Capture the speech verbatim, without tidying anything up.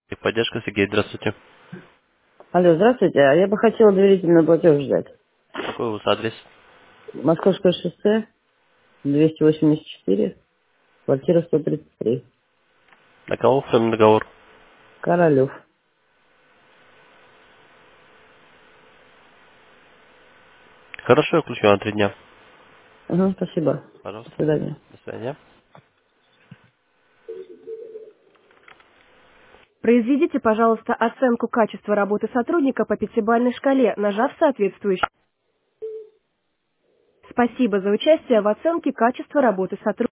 Поддержка, Сергей, здравствуйте. Алло, здравствуйте. А я бы хотела доверительный платеж ждать. Какой у вас адрес? Московское шоссе, двести восемьдесят четыре, квартира сто тридцать три. На кого оформлен договор? Королев. Хорошо, я включу на три дня. Ага, спасибо. До Пожалуйста. свидания. До свидания. Произведите, пожалуйста, оценку качества работы сотрудника по пятибалльной шкале, нажав соответствующий. Спасибо за участие в оценке качества работы сотрудника.